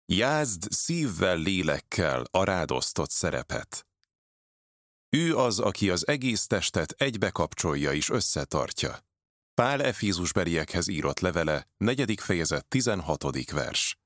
Jázd szívvel, lélekkel a rád osztott szerepet. Ő az, aki az egész testet egybekapcsolja és összetartja. Pál Efézusbeliekhez írott levele, 4. fejezet, 16. vers.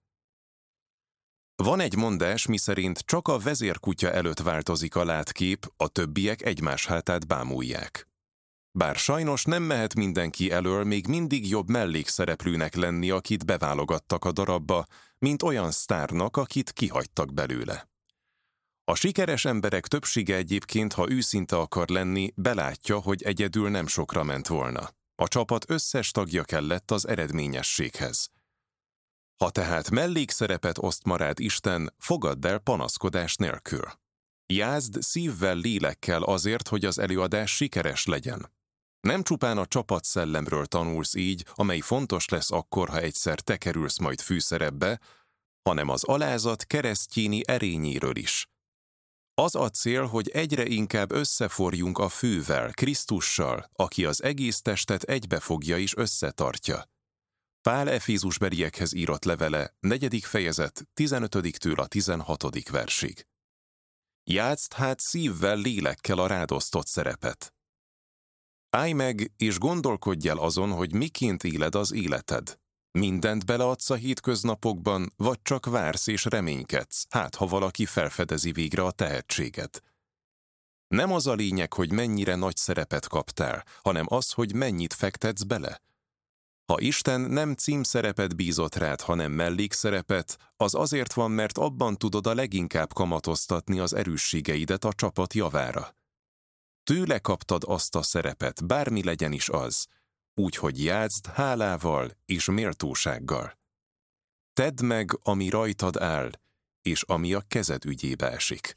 Van egy mondás, miszerint csak a vezérkutya előtt változik a látkép, a többiek egymás hátát bámulják. Bár sajnos nem mehet mindenki elől még mindig jobb mellékszereplőnek lenni, akit beválogattak a darabba, mint olyan sztárnak, akit kihagytak belőle. A sikeres emberek többsége egyébként, ha őszinte akar lenni, belátja, hogy egyedül nem sokra ment volna. A csapat összes tagja kellett az eredményességhez. Ha tehát mellékszerepet oszt ma rád Isten, fogadd el panaszkodás nélkül. Jázd szívvel, lélekkel azért, hogy az előadás sikeres legyen. Nem csupán a csapatszellemről tanulsz így, amely fontos lesz akkor, ha egyszer te kerülsz majd főszerepbe, hanem az alázat keresztjéni erényéről is. Az a cél, hogy egyre inkább összeforjunk a fővel, Krisztussal, aki az egész testet egybefogja és összetartja. Pál Efézusbeliekhez írott levele, 4. fejezet, 15-től a 16. versig. Játszd hát szívvel, lélekkel a rád osztott szerepet. Állj meg, és gondolkodj el azon, hogy miként éled az életed. Mindent beleadsz a hétköznapokban, vagy csak vársz és reménykedsz, hát ha valaki felfedezi végre a tehetséged. Nem az a lényeg, hogy mennyire nagy szerepet kaptál, hanem az, hogy mennyit fektetsz bele. Ha Isten nem címszerepet bízott rád, hanem mellékszerepet, az azért van, mert abban tudod a leginkább kamatoztatni az erősségeidet a csapat javára. Tőle kaptad azt a szerepet, bármi legyen is az, úgyhogy játszd hálával és méltósággal. Tedd meg, ami rajtad áll, és ami a kezed ügyébe esik.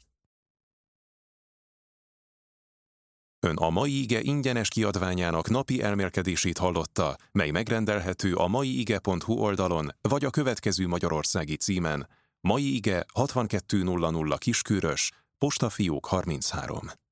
Ön a Mai Ige ingyenes kiadványának napi elmélkedését hallotta, mely megrendelhető a maiige.hu oldalon, vagy a következő magyarországi címen: Mai Ige 6200 Kiskörös, Postafiók 33.